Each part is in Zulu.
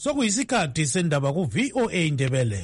Sokuyisikhathi sendaba ku VOA Indebele.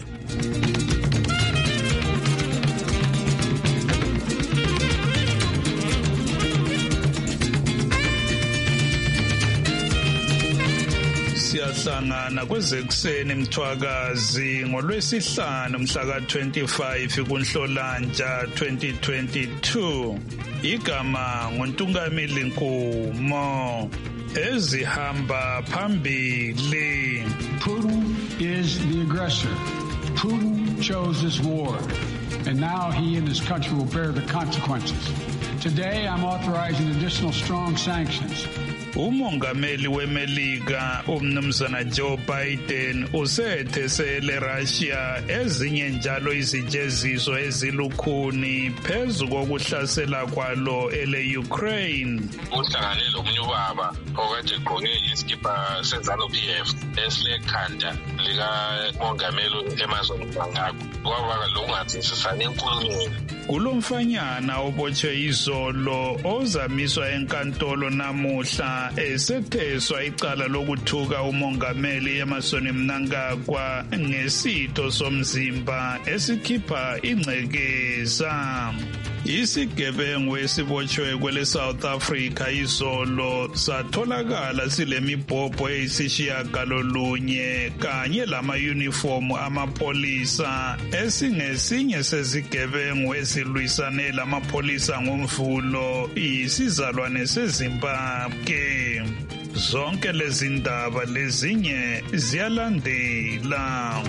Siyahlangana kwezekuseni Mthwakazi ngolwesihlanu mhla ka-25 kuNhlolanja 2022. Igama nguNtungamili Nkumo. Ezihamba phambili. Putin is the aggressor. Putin chose this war, and now he and his country will bear the consequences. Today, I'm authorizing additional strong sanctions. Umongameli weMelika umnumzana Joe Biden usethesele Russia ezinye njalo izijeziso ezilukhuni phezu kokuhlasela kwalo ele-Ukraine. Uhlangane lomunye ubaba okade egqoke iskipa seZANU-PF esilekhanda likamongameli Emazon Mnangagwa. Kwaba lokungathisisani enkulumweni. Kulomfanyana obotshwe izolo ozamiswa enkantolo namuhla esetheswa icala lokuthuka umongameli Emazon Mnangagwa ngesitho somzimba esikhipha ingcekeza. Isigebengu esibotshwe kwele South Africa izolo satholakala silemibhobho eyisishiyagalolunye kanye lama-unifomu amapolisa esingesinye sezigebengu ezilwisane lamapolisa ngomvulo isizalwane seZimbabwe. Zonke lezi ndaba lezinye ziyalandela.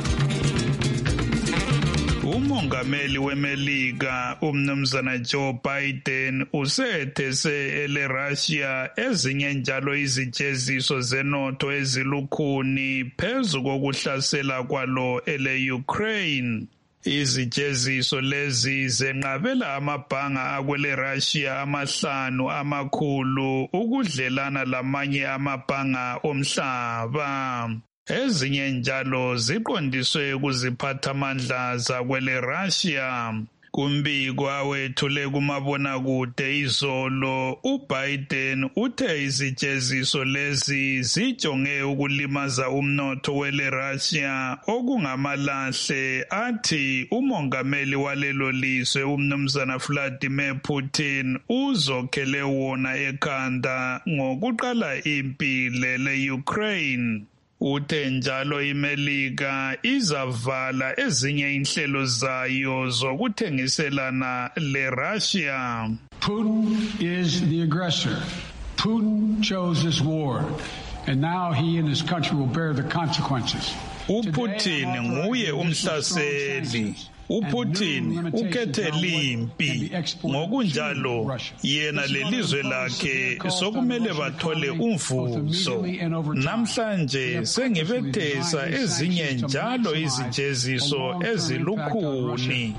Umongameli weMelika umnumzana Joe Biden usethese ele-Russia ezinye njalo izijeziso zenotho ezilukhuni phezu kokuhlasela kwalo ele-Ukraine. Izijeziso lezi zenqabela amabhanga akwele Russia amahlanu amakhulu ukudlelana lamanye amabhanga omhlaba. Ezinye njalo ziqondiswe kuziphathamandla zakwele Russia. Kumbiko awethule kumabonakude izolo, uBiden uthe izijeziso lezi zijonge ukulimaza umnotho wele Russia okungamalahle. Athi umongameli walelo lizwe umnumzana Vladimir Putin uzokhele wona ekhanda ngokuqala impi le-Ukraine. Uthe njalo iMelika izavala ezinye inhlelo zayo zokuthengiselana le-Russia. Putin is the aggressor. Putin chose this war, and now he and his country will bear the consequences. uPutin nguye umhlaseli. uPutin ukhethe limpi, ngokunjalo yena lelizwe lakhe sokumele bathole umvuzo. Namhlanje sengibethesa ezinye njalo izijeziso ezilukhuni.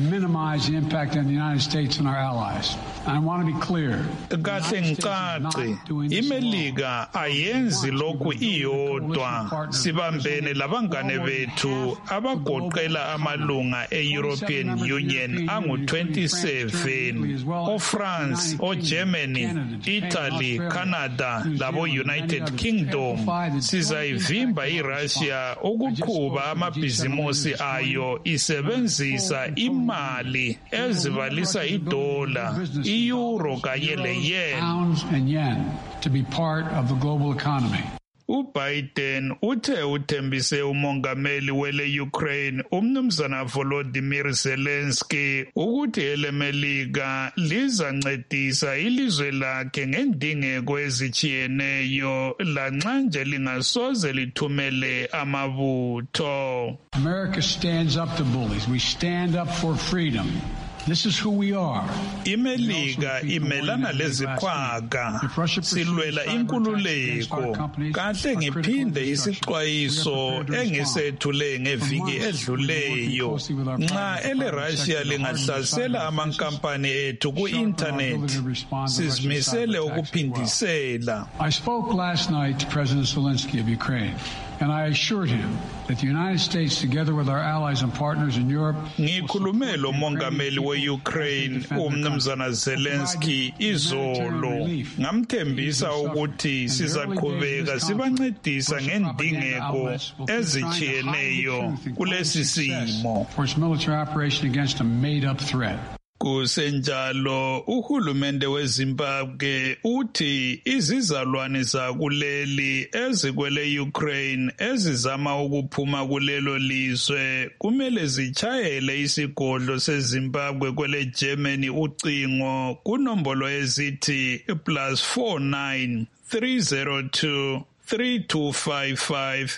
Kahle ngicace, iMelika ayenzi lokhu iyodwa. Sibambene labangane bethu abagoqela amalunga e-European Union angu-27, o-France, o-Germany, Italy, Canada, labo-United Kingdom. Sizayivimba i-Russia ukuqhuba amabhizimusi ayo isebenzisa imali ezibalisa idola, i-euro kanye le-yen. To be part of the global economy. uBiden uthe uthembise umongameli wele-Ukraine umnumzana Volodymyr Zelensky ukuthi eleMelika lizancedisa ilizwe lakhe ngendingeko ezijiyeneyo lanxa nje lingasoze lithumele amabutho. America stands up to bullies. We stand up for freedom. This is who we are. iMelika imelana leziqhwaga, silwela inkululeko. Kahle ngiphinde isixwayiso engisethule ngeviki edluleyo. Nxa ele-Russia lingahlasela amankampani ethu ku-internet, sizimisele ukuphindisela. I spoke last night to President Zelensky of Ukraine. And I assured him that the United States, together with our allies and partners in Europe, ngikhulume lo mongameli we-Ukraine umnumzana Zelensky izolo ngamthembisa ukuthi sizaqhubeka sibancedisa ngendingeko ezitshiyeneyo kulesi simo. for its military operation against a made-up threat. Kusenjalo uhulumende weZimbabwe uthi izizalwane zakuleli ezikwele Ukraine ezizama ukuphuma kulelo lizwe kumele zichayele isigodlo seZimbabwe kwele Germany ucingo kunombolo ezithi +49 302 3255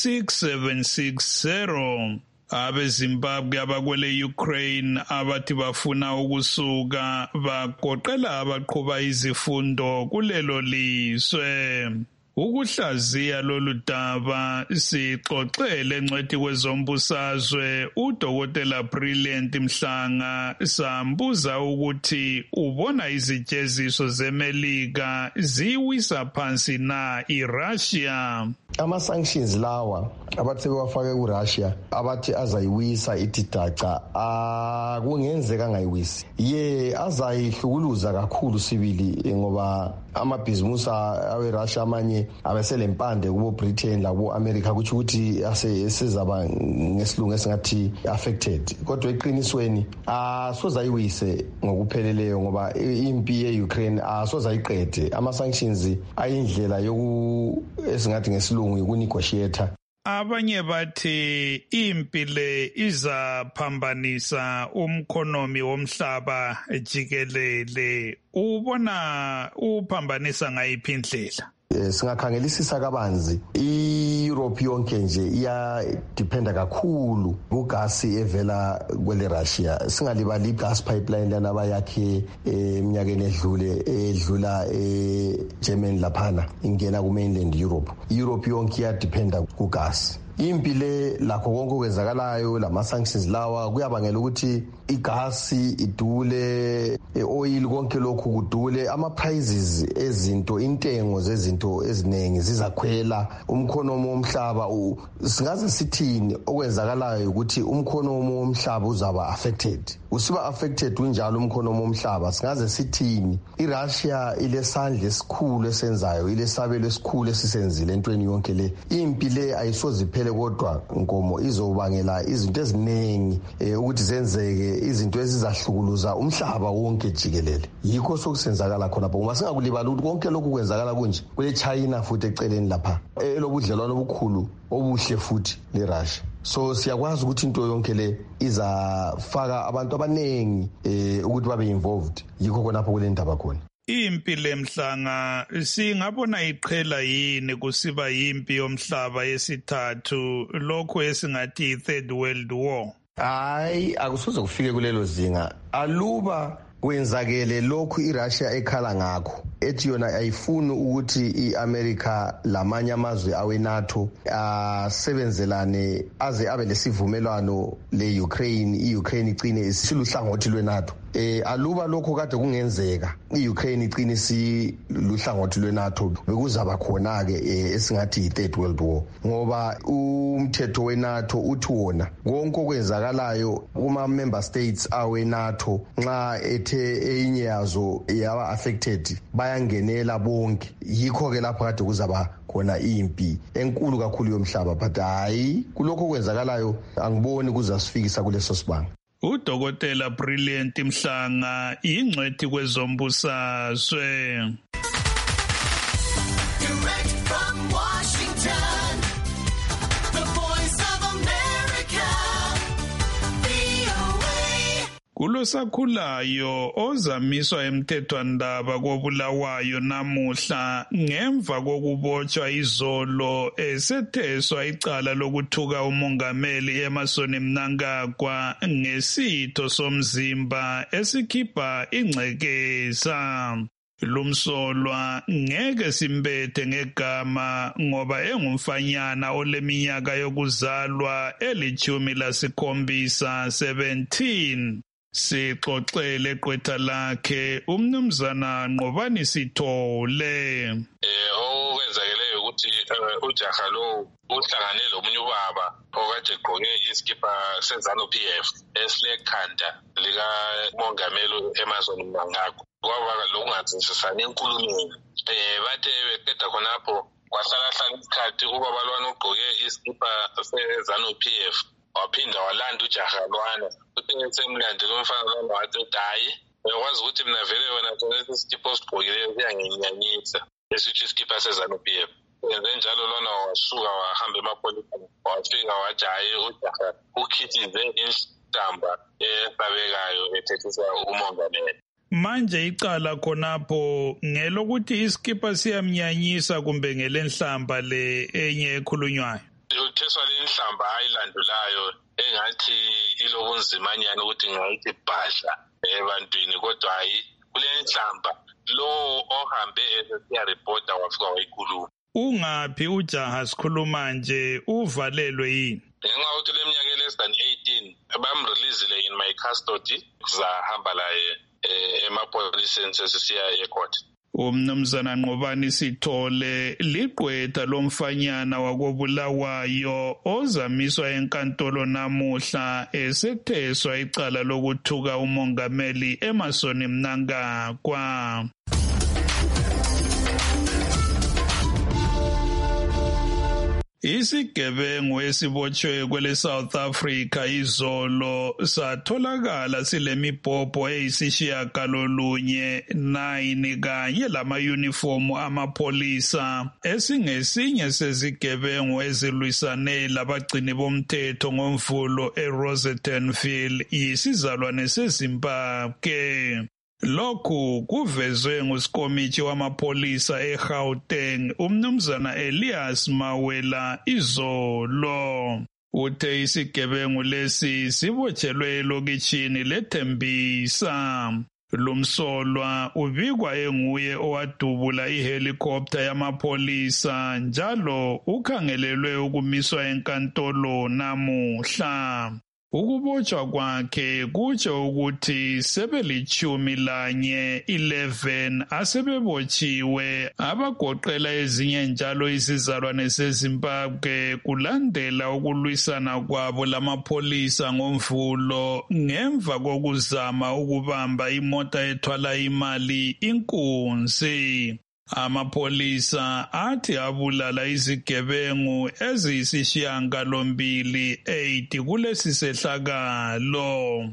6760. AbeZimbabwe abakwele Ukraine abathi bafuna ukusuka bagoqela abaqhuba izifundo kulelo lizwe. Ukuhlaziya lolu daba sixoxele encwadi kwezombusazwe uDokotela Brilliant Mhlanga sambuza ukuthi ubona izijeziso zeMelika ziwisa phansi na iRussia. Ama-sanctions lawa abathi bewafake kuRussia abathi azayiwisa itidaca kungenzeka angayiwisi azayihlukuluza kakhulu sibili ngoba amabhizimusi aweRussia amanye abeselempande kubo Britain labo America kuthi ukuthi asezaba ngesilungu esingathi affected kodwa eqinisweni asoza ayiwise ngokupheleleyo ngoba impi ye-Ukraine asoza ayiqede. Ama-sanctions ayindlela esingathi ngesilungu ukunegotiate. Abanye bathi impi le izaphambanisa umkhonomi womhlaba jikelele. Ubona uphambanisa ngayiphi indlela? Singakhangelisisa kabanzi i-Europe yonke nje iyadependa kakhulu kugasi evela kwele Russia. Singalibali gas pipeline lana bayakhe eminyakeni edlula eGermany laphana ingena ku-mainland Europe. Europe yonke iyadependa kugasi. Impi le lakho konke okwenzakalayo lama-sanctions lawa kuyabangela ukuthi igasi idule, oil konke lokhu kudule, ama-prices ezinto, intengo zezinto eziningi zizakhwela, umkhonomo womhlaba singaze sithini okwenzakalayo ukuthi umkhonomo womhlaba uzaba affected. Usiba affected unjalo umkhonomo womhlaba singaze sithini iRussia ilesandla esikhulu esenzayo, ilesabelo esikhulu esisenzile entweni yonke le. Impi le ayisoziphele kodwa nkomo izobangela izinto eziningi ukuthi zenzeke, izinto ezizahlukuluza umhlaba wonke jikelele. Yikho sokusenzakala khona uma singakulibala ukuthi konke lokhu kwenzakala kunje kule China futhi eceleni lapha elobudlelwano obukhulu obuhle futhi leRussia. So siyakwazi ukuthi into yonke le izafaka abantu abanengi ukuthi babe involved. Yikho khonapho kule ndaba khona. Impi lemhlanga singabona iqhela yini kusiba impi yomhlaba yesithathu lokho esingathi third world war? Akusoze kufike kulelo zinga. Aluba kwenzakele lokhu iRussia ekhala ngakho ethi yona ayifuni ukuthi iAmerica lamanye amazwe aweNATO asebenzelane aze abe lesivumelwano leUkraine, iUkraine igcine isiluhlangothi lweNATO. Aluba lokho kade kungenzeka iUkraine igcine isiluhlangothi lweNATO bekuzaba khona ke esingathi third world war ngoba umthetho weNATO uthi wona konke okwenzakalayo kuma member states aweNATO nxa ethe enye yazo yaba affected bayangenela bonke. Yikho ke lapho kade kuzaba khona impi enkulu kakhulu yomhlaba, but hayi kulokho kwenzakalayo angiboni kuzasifikisa kuleso sibanga. uDokotela Brilliant Mhlanga ingcwethi kwezombusazwe. Kulosakhulayo ozamiswa emthethwandaba kobulawayo namuhla ngemva kokubotshwa izolo esetheswa icala lokuthuka umongameli Emmerson Mnangagwa ngesitho somzimba esikhipha ingcekeza. Lumsolwa ngeke simbethe ngegama ngoba engumfanyana oleminyaka yokuzalwa eli-17 17. Sixoxele gqwetha lakhe umnumzana Nqobani Sithole. Okwenzakeleyo ukuthi ujaha lo uhlangane lomunye ubaba okade egqoke iskipa seZANU-PF esilekhanda likamongameli Emmerson Mnangagwa. Kwaba lokungazinzisani enkulumweni. Bathe beqeda khonapho kwahlala isikhathi ubaba lwana ugqoke iskipa seZANU-PF waphinda walanda ujaha lwana. Uthe semlandela umfana lwana wathi hayi uyakwazi ukuthi mina vele wena lesi skipa osigqokileyo kuyanginyanyisa esithi iskipa seZANU-PF. Njalo lona wasuka wahamba emapoliseni wafika wathi hayi ujaha ukhithize inhlamba esabekayo ethethisa umongameli. Manje icala khonapho ngelokuthi iskipa siyamnyanyisa kumbe ngelenhlamba le enye ekhulunywayo. Utheswa lenhlamba ayilandulayo engathi ilobunzimanyana ukuthi ngayithi bhadla ebantwini kodwa hayi kule nhlamba lo ohambe esiyarepota wafika wayikhuluma. Ungaphi ujaha sikhuluma nje uvalelwe yini? Ngenxa yokuthi leminyaka less than 18 bamreleasile in my custody zahamba laye emapoliseni sesiya ecourt. Umnumzana Nqobani Sithole ligqwetha lomfanyana wakobulawayo ozamiswa enkantolo namuhla esetheswa icala lokuthuka umongameli Emmerson Mnangagwa. Isigebengu esibotshwe kwele South Africa izolo satholakala silemibhobho eyisishiyagalolunye 9 kanye lama-unifomu amapolisa esingesinye sezigebengu ezilwisane labagcini bomthetho ngomvulo eRosettenville yisizalwane seZimbabwe. Lokhu kuvezwe nguSikomitshi wamapolisa eGauteng umnumzana Elias Mawela izolo. Uthe isigebengu lesi sibotshelwe elokitshini leThembisa. Lumsolwa ubikwa enguye owadubula ihelicopter yamapolisa njalo ukhangelelwe ukumiswa enkantolo namuhla. Ukubotshwa kwakhe kutsho ukuthi sebelitshumi lanye 11 asebebotshiwe abagoqela ezinye njalo izizalwane seZimbabwe kulandela ukulwisana kwabo lamapolisa ngomvulo ngemva kokuzama ukubamba imota ethwala imali inkunzi. Amapolisa athi abulala izigebengu eziyisishiyagalombili 8 kulesi sehlakalo.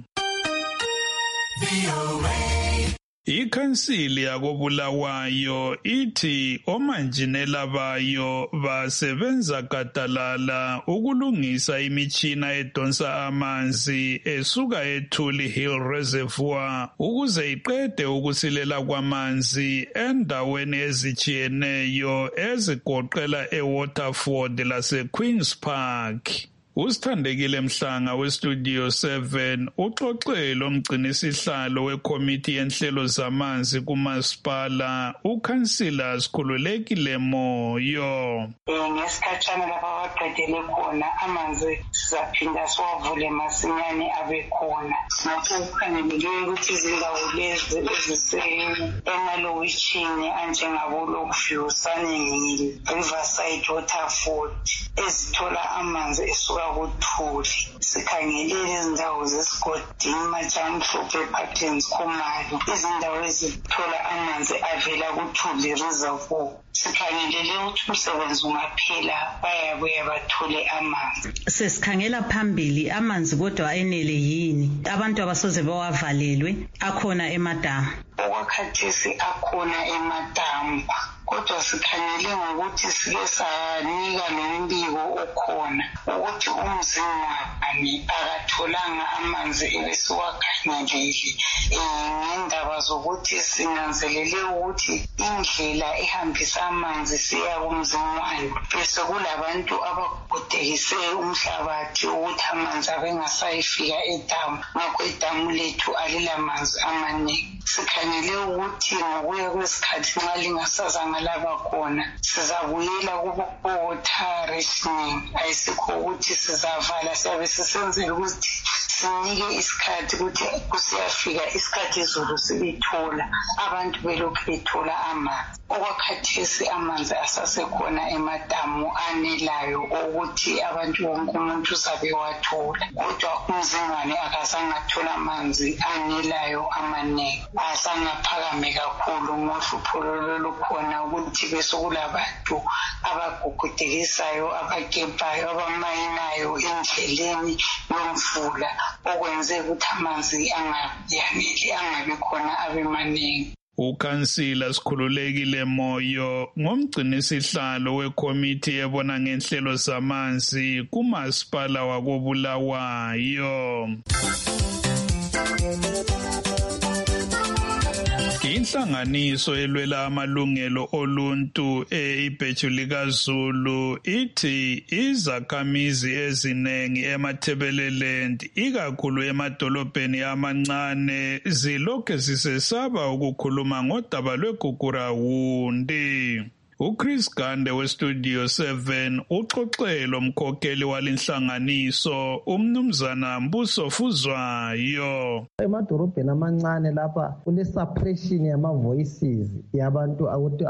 Ikhansili yakobulawayo ithi omanjinela bayo basebenza gadalala ukulungisa imitshina edonsa amanzi esuka eThuli Hill Reservoir ukuze iqede ukusilela kwamanzi endaweni ezitshiyeneyo ezigoqela eWaterford laseQueen's Park. Usithandekile Mhlanga weStudio 7 uxoxe lomgcinisihlalo wekomiti yenhlelo zamanzi kumasipala ukhansila Sikhululekile Moyo. Ngesikhatshana lapha abaqedele khona amanzi sizaphinda siwavule masinyane abe khona. Ngakho kukhangelelwe ukuthi izindawo lezi ezisemalokitshini anjengabo Lokview, Sunnyhill, Riverside, Waterford ezithola amanzi esuka kuThuli. Sikhangelele izindawo zesigodini Majamhlophe, Patterns, Khumalo, izindawo ezithola amanzi avela kuThuli Reservoir. Sikhangelele ukuthi umsebenzi ungaphela bayabuya bathole amanzi. Sesikhangela phambili amanzi kodwa enele yini? Abantu abasoze bawavalelwe akhona emadamu. Okwakhathesi akhona emadamu. Kodwa sikhangele ngokuthi sike sanika lombiko okhona ukuthi umzimane akatholanga amanzi ebesiwakhangelele ngendaba zokuthi sinanzelele ukuthi indlela ehambisa amanzi siya kumzimane bese kulabantu abagodekise umhlabathi ukuthi amanzi abengasayifika edamu. Ngakho idamu lethu alilamanzi amaningi. Sikhangele ukuthi ngokuya kwesikhathi nxa lingasazanga laba khona sizabuyela kuwater rationing. Ayisikho ukuthi sizavala, siyabe sisenzela ukuthi sinike isikhathi ukuthi kusiyafika isikhathi izulu silithola abantu belokhu bethola amanzi. okwakhathesi amanzi asasekhona emadamu anelayo ukuthi abantu wonke umuntu uzabe wathola, kodwa uMzingwane akazangathola amanzi anelayo amaningi, azangaphakame kakhulu ngohlupho lolukhona ukuthi besokulabantu abagugudikisayo, abakebhayo, abamayinayo endleleni yomfula, okwenze ukuthi amanzi angayaneli, angabi khona abe maningi. Ukhansila Sikhululekile Moyo ngomgcinisihlalo wekomiti ebona ngenhlelo zamanzi kumasipala wakoBulawayo. Inhlanganiso elwela amalungelo oluntu iBheju likaZulu ithi izakhamizi ezinengi eMathebeleland ikakhulu emadolobheni amancane zilokhu zisesaba ukukhuluma ngodaba lweGugurawundi. uChris Gande weStudio 7 uxoxelo umkhokheli walinhlanganiso umnumzana Mbuso Fuzwayo. Emadorobheni amancane lapha kule suppression yama voices yabantu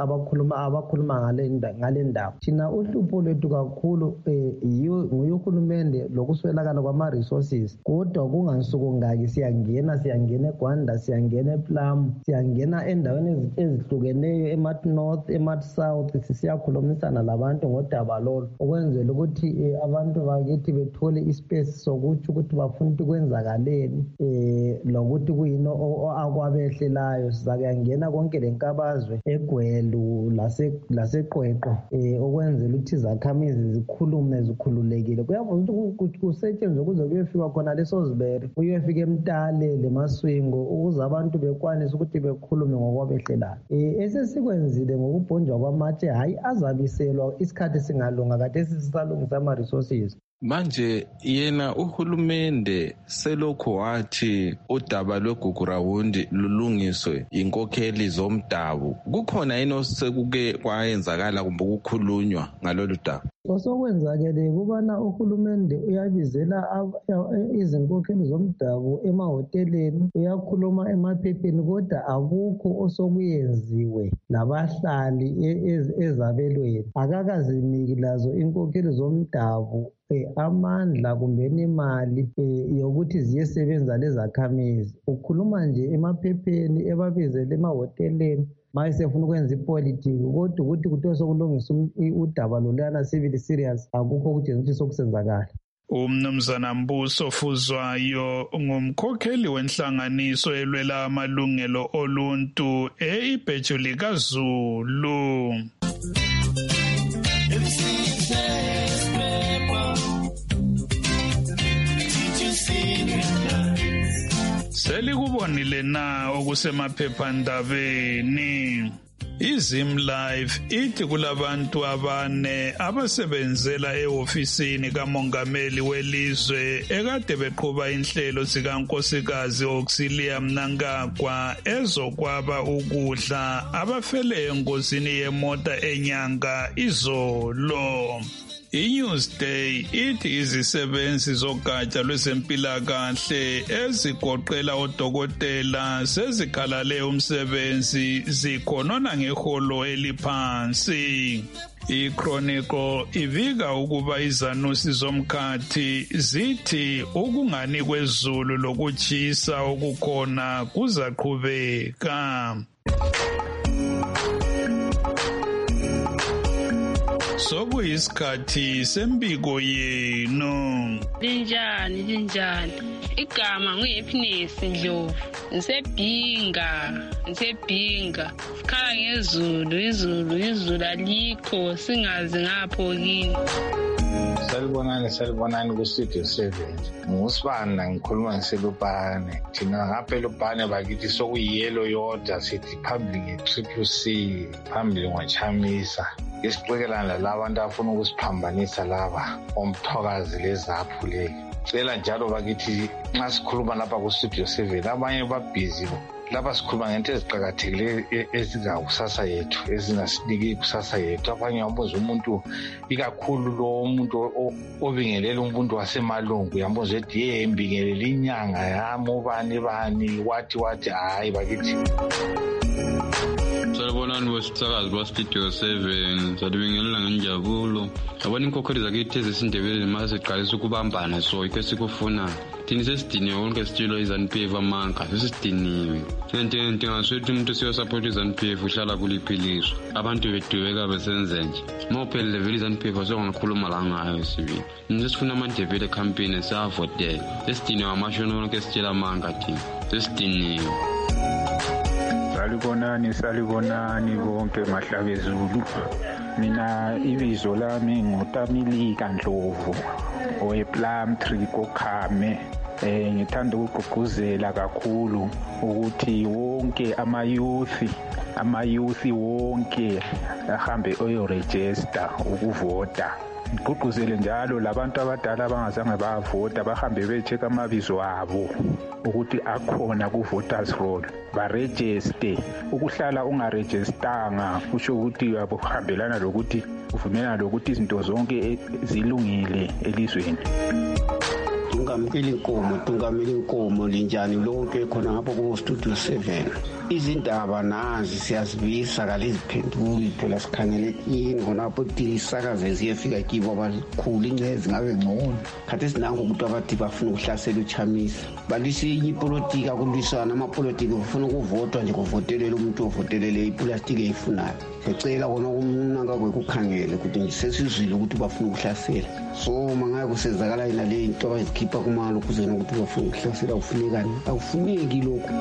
abakhuluma ngale ndaba. Thina uhlupho lwethu kakhulu nguyuhulumende lokuswelakala kwama resources, kodwa kungansuku ngaki siyangena eGwanda, siyangena ePlum, siyangena endaweni ezihlukeneyo eMath-North, eMath-South, sisiyakhulumisana labantu ngodaba lolu ukwenzela ukuthi abantu bakithi bethole ispace sokuthi ukuthi bafuna ukuthi kwenzakaleni lokuthi kuyini akwabehlelayo. Sizakuyangena konke lenkabazwe eGwelu laseQweqwe ukwenzela ukuthi izakhamizi zikhulume zikhululekile. Kuyavuza ukuthi kusetshenzwe kuze kuyefika khona leso Zibere, kuyefika eMtale leMaswingo ukuze abantu bekwanise ukuthi bekhulume ngokwabehlelayo. Esesikwenzile ngokubhonjwa kwamatshe hayi azabiselwa isikhathi singalunga kade sisalungisa ama resources. Manje yena uhulumende selokho wathi udaba lweGugurawundi lulungiswe inkokheli zomdabu. Kukhona yini osekuke kwayenzakala kumbe ukukhulunywa ngalolu daba? Osokwenzakele kubana uhulumende uyabizela izinkokheli zomdabu emahoteleni, uyakhuluma emaphepheni, kodwa akukho osokuyenziwe nabahlali ezabelweni. Akakaziniki lazo inkokheli zomdabu amandla kumbe imali yokuthi ziyesebenza lezakhamizi. Ukhuluma nje emaphepheni ebabizele emahoteleni mayesefuna ukwenza ipolitiki, kodwa ukuthi kuthiwe sokulungisa udaba lolana civil serious akukho ukuthi ukuthi sokusenzakala. Umnumzana Mbuso Fuzwayo ngumkhokheli wenhlanganiso elwela amalungelo oluntu iBheju likaZulu. Selikubonile na okusemaphephandabeni. iZimlife ithi kulabantu abane abasebenzela ehofisini kamongameli welizwe ekade beqhuba inhlelo zikankosikazi Auxilia Mnangagwa ezokwaba ukudla abafele engozini yemota enyanga izolo. iNewsday ithi izisebenzi zogatsha lwezempilakahle ezigoqela odokotela sezikhalale umsebenzi zikhonona ngeholo eliphansi. iChronicle ivika ukuba izanusi zomkhathi zithi ukungani kwezulu lokutshisa okukhona kuzaqhubeka. Sokuyisikhathi sembiko yenu. Linjani. Igama nguHappiness Ndlovu. Ngisebhinga. Sikhala ngezulu, izulu alikho singazi ngapho kini. Salibonani kuStudio 7. Ngusibana ngikhuluma ngiselupane. Thina ngapha elupane bakithi sokuyiyelo yodwa sithi phambili ngeCCC, phambili ngwaChamisa. Isixekelana labantu afuna ukusiphambanisa laba omthokazi lezaphu le. Cela njalo bakithi nxa sikhuluma lapha kuStudio 7 abanye babhizi lapha sikhuluma ngento eziqhakathekileyo ezingakusasa yethu ezingasiniki ikusasa yethu. Abanye yambuza umuntu ikakhulu lo umuntu obingelela umuntu wasemalungu yambuza ethi yembingelela inyanga yami ubani wathi hayi bakithi. Salibona Salibonani bosisakazi ba-Studio 7 salibingelela ngenjabulo. Yabona inkokheli zakithi ezisindebeleni mase siqalisa ukubambana so yikho sikufuna. Thini sesidiniwe wonke sitshilo iZANU-PF amanga sesidiniwe. Ngento ngaswethi umuntu siyosupport iZANU-PF uhlala kuliphiliswa. Abantu bedubeka besenze nje. Mawuphelele vele iZANU-PF asokungakhuluma la ngayo sibili. Nisifuna amandebele campaign esavotela. Sesidiniwe amashona wonke sitshela amanga thina. Sesidiniwe. Salibonani bonke mahlabezulu. Mina ibizo lami nguTamilika Ndlovu owePlum Tree koKhame. Ngithanda ukugqugquzela kakhulu ukuthi wonke amayouth wonke ahambe oyoregister ukuvota. Ngigqugquzele njalo labantu abadala abangazange bavota bahambe becheck amabizo abo ukuthi akhona ku-voters roll baregister. Ukuhlala ungarejistanga kusho ukuthi akuhambelana lokuthi uvumelana lokuthi izinto zonke zilungile elizweni. Tungameli inkomo linjani lonke khona ngapho ku-Studio 7. Izindaba nazi siyazibisa kaliziphenduli phela sikhangele kini khonapho isakaze ziyefika kibo abakhulu incezi ngabe ngcono. Khathi sinango ukuthi abathi bafuna ukuhlasela uChamisa. Balisa inye ipolitiki akulwisana amapolitiki ufuna ukuvotwa nje kuvotelela umuntu ovotelele ipolitiki eyifunayo. Sicela kona ukunaka kwekukhangele ukuthi nje sesizwile ukuthi bafuna ukuhlasela. So mangaye kusezakala ina le into abazikhipha kumalo ukuze nokuthi bafuna ukuhlasela ufunekani awufuneki lokho.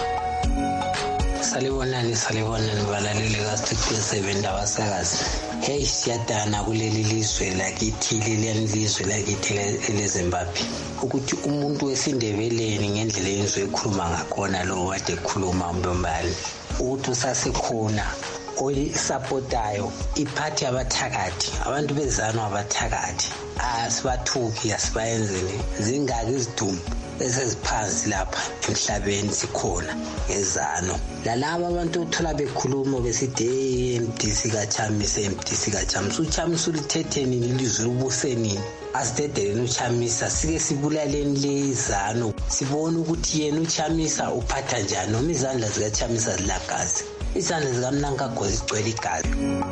Salibonani balaleli ka-Studio 7 ndabasakazi. Hey siyadana kuleli lizwe lakithi lelizwe lakithi leZimbabwe ukuthi umuntu wesindebeleni ngendlela yenziwe ekhuluma ngakhona lo wade ekhuluma uMbombani ukuthi usasekhona oyisapotayo iphathi abathakathi abantu bezano abathakathi asibathuki asibayenzele zingaki izidumbu eseziphansi lapha emhlabeni sikhona ngezano lalabo abantu uthola bekhuluma besithi MDC kaChamisa uChamisa ulithetheni ilizwe ubuseni asidedeleni uChamisa sike sibulaleni lezano sibone ukuthi yena uChamisa uphatha njani noma izandla zikaChamisa zilagazi izandla zikaMnangagwa zigcwele igazi.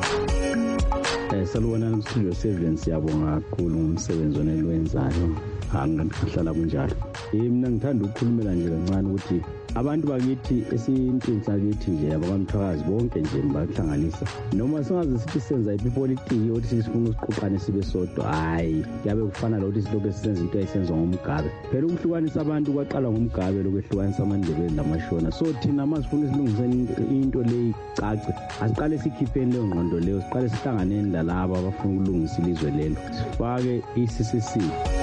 Salibonani ku-Studio 7 siyabonga kakhulu ngomsebenzi onelwenzayo angihlala kunjalo. Mina ngithanda ukukhulumela nje kancane ukuthi abantu bakithi esintini sakithi nje abamthakazi bonke nje bahlanganisa noma singaze sithi senza ipolitiki ukuthi sifuna ukusiqoqana sibe sodwa hayi yabe kufana lokuthi silokho sisenza into eyenziwa ngomgabe phela ukuhlukanisa abantu kwaqala ngomgabe lokwehlukanisa amandebele namashona so thina masifuna isilungiseni into leyi cace asiqale sikhipheni leyo ngqondo leyo siqale sihlanganeni lalabo abafuna ukulungisa ilizwe lelo sifake iCCC.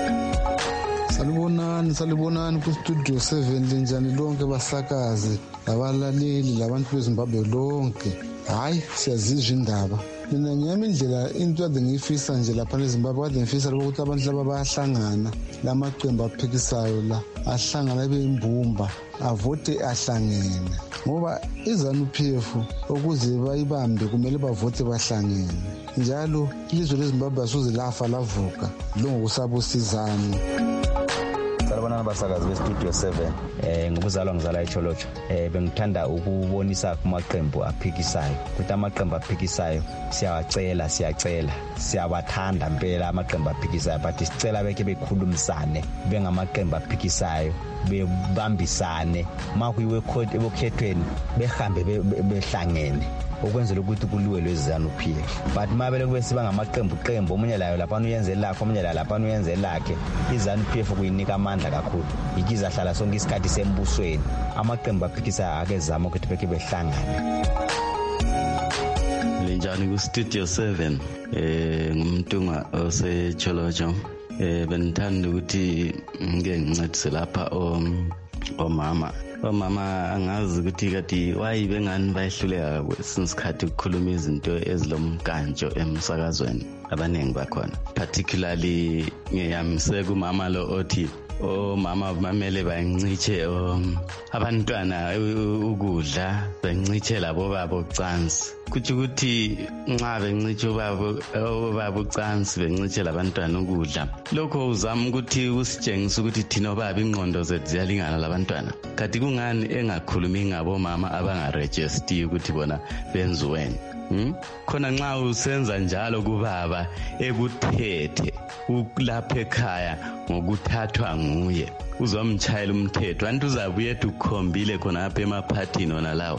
Salibonani ku-Studio 7 linjani lonke basakazi labalaleli labantu beZimbabwe lonke. Hayi siyazizwa indaba. Mina ngiyami indlela into ade ngiyifisa nje lapha eZimbabwe ade ngifisa ukuthi abantu laba bayahlangana lamaqembu aphikisayo la ahlangana beyimbumba avote ahlangene ngoba iZANU-PF ukuze bayibambe kumele bavote bahlangene njalo ilizwe leZimbabwe asoze lafa lavuka lo ngokusabusizana. Salibonani basakazi beStudio 7 ngokuzalwa ngizala eCholocho bengithanda ukubonisa kumaqembu aphikisayo ukuthi amaqembu aphikisayo siyawacela siyawathanda impela amaqembu aphikisayo but sicela beke bekhulumisane bengamaqembu aphikisayo bebambisane makuyiwe ebukhethweni behambe behlangene ukwenzela ukuthi kuliwe lweZANU-PF but mabele kube siba ngamaqembu omunye layo lapha uyenze lakho omunye lapha uyenze lakhe iZANU-PF kuyinika amandla kakhulu ikiza hlala sonke isikhathi sembusweni amaqembu aphikisa akezama ukuthi beke behlangane. Linjani ku-Studio 7 ngumntunga oseCholocho benithanda ukuthi ngike ngincedise lapha omama angazi ukuthi kati wayibe ngani bayehluleka kwesinsikhathi ukukhuluma izinto ezilomgantsho emsakazweni abaningi bakhona particularly ngiyamseka umama lo othi omama bamele bayinciche abantwana ukudla bayinciche labo babo ucansi kuthi ukuthi nxa bencithi ubaba ucansi bencithi labantwana ukudla lokho uzama ukuthi usitshengise ukuthi thina obaba ingqondo zethu ziyalingana labantwana kanti kungani engakhulumi ngabomama abangaregister ukuthi bona benziweni khona nxa usenza njalo kubaba ekuthethe lapha ekhaya ngokuthathwa nguye uzomtshayela umthetho anti uzabuye ethi ukhombile khona apha emaphathini wona lawo.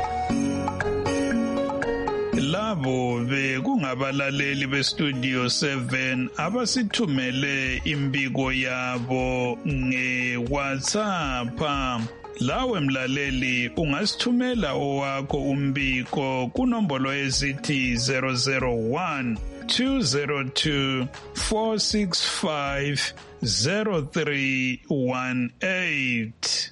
Labo bekungabalaleli beStudio 7 abasithumele imbiko yabo ngeWhatsApp. Lawe mlaleli ungasithumela owakho umbiko kunombolo ezithi 001 202 465 0318.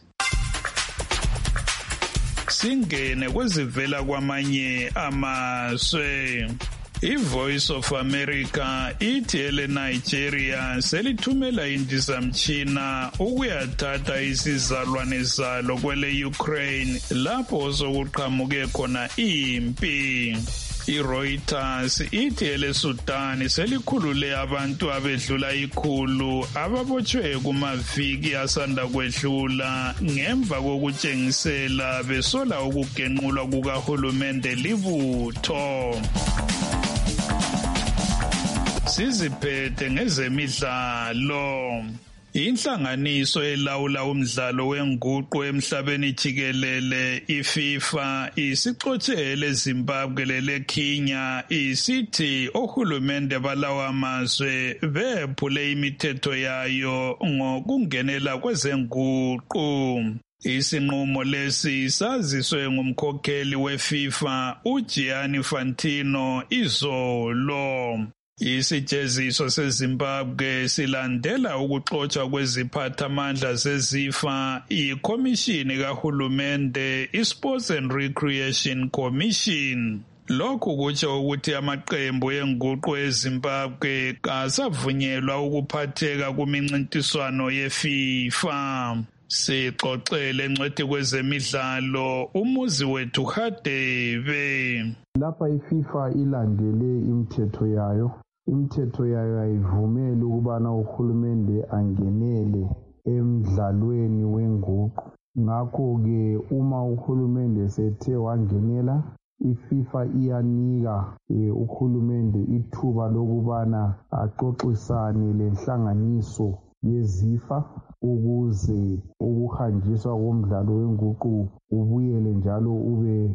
Singene kwezivela kwamanye amazwe. iVoice of America ithi ele Nigeria selithumela indizamtshina ukuyathatha isizalwane zalo kwele Ukraine lapho sokuqhamuke khona impi. iReuters ithi ele Sudan selikhulule abantu abedlula 100 ababotshwe kumaviki asanda kwedlula ngemva kokutshengisela besola ukugenqulwa kukahulumende libutho. Siziphethe ngezemidlalo. Inhlanganiso elawula umdlalo wenguqu emhlabeni jikelele iFIFA isixotshe Zimbabwe leKenya isithi ohulumende balawa amazwe bephule imithetho yayo ngokungenela kwezenguqu. Isinqumo lesi saziswe ngumkhokheli weFIFA uGianni Infantino izolo. Isijeziso seZimbabwe silandela ukuxotshwa kweziphathamandla zeZIFA ikhomishini kahulumende iSports and Recreation Commission. Lokhu kutsho ukuthi amaqembu enguqu eZimbabwe kasavunyelwa ukuphatheka kumincintiswano yeFIFA. Sixoxele engcwethi kwezemidlalo umuzi wethu Hadebe. Lapha iFIFA ilandele imithetho yayo. Imithetho yayo ayivumeli ukubana uhulumende angenele emidlalweni wenguqu. Ngakho-ke uma uhulumende sethe wangenela, iFIFA iyanika uhulumende ithuba lokubana axoxisane lenhlanganiso yeZIFA ukuze ukuhanjiswa komdlalo wenguqu ubuyele njalo ube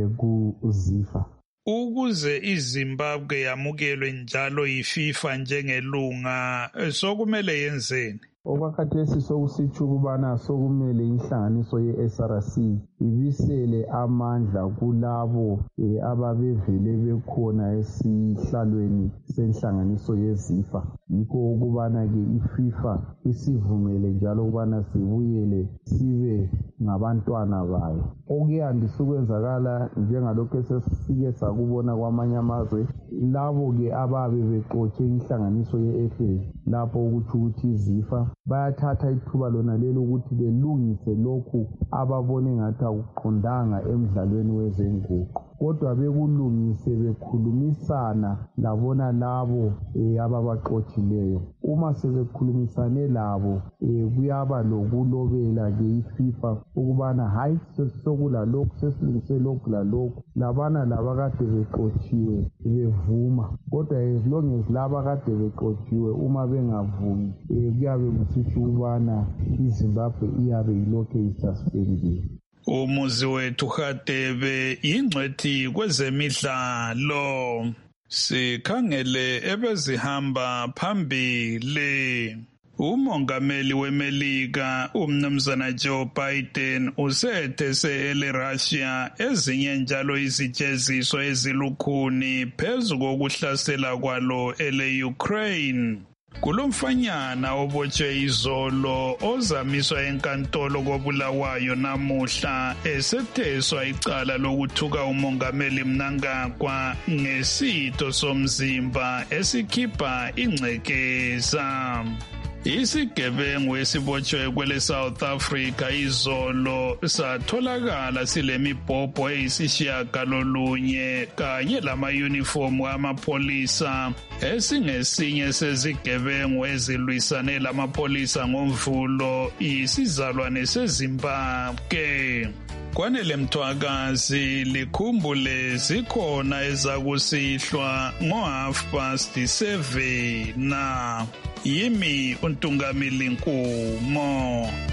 kuZIFA. Ukuze iZimbabwe yamukelwe njalo yiFIFA njengelunga sokumele yenzeni? Okwakhathesi sokusitsho ukubana sokumele inhlanganiso ye-SRC ibisele amandla kulabo ababevele bekhona esihlalweni senhlanganiso yeZIFA. Yikho ukubana-ke iFIFA isivumele njalo ukubana sibuyele sibe ngabantwana bayo. Okuyandisa ukwenzakala njengalokhu esesike sakubona kwamanye amazwe, labo-ke ababe bexotshe inhlanganiso ye-FA lapho ukuthi iZIFA bayathatha ithuba lona lelo ukuthi belungise lokhu ababone ngathi akuqondanga emidlalweni wezenguqu, kodwa bekulungise bekhulumisana labona labo ababaxotshileyo. Uma sebekhulumisane labo kuyaba lokulobela-ke iFIFA ukubana hayi sokulalokhu sesilungise lokhu lalokhu, labana labakade bexotshiwe bevuma, kodwa as long as laba kade bexotshiwe uma bengavumi kuyabe kusitsho ukubana iZimbabwe iyabe ilokhu isuspendiwe. Umuzi wethu Hadebe ingcwethi kwezemidlalo. Sikhangele ebezihamba phambili. Umongameli weMelika umnumzana Joe Biden usethe eRussia ezinye njalo izijeziso ezilukhuni phezu kokuhlasela kwalo ele-Ukraine. Kulomfanyana obotshwe izolo ozamiswa enkantolo koBulawayo namuhla esetheswa icala lokuthuka umongameli Mnangagwa ngesitho somzimba esikhipha ingcekeza. Isigebengu esibotshwe kwele South Africa izolo satholakala silemibhobho eyisishiyagalolunye kanye lama-uniform amapolisa esingesinye sezigebengu ezilwisane lamapolisa ngoMvulo isizalwane seZimbabwe. Kwanele Mthwakazi likhumbule zikhona ezakusihlwa ngo7:30 na yimi uNtungamili Nkumo.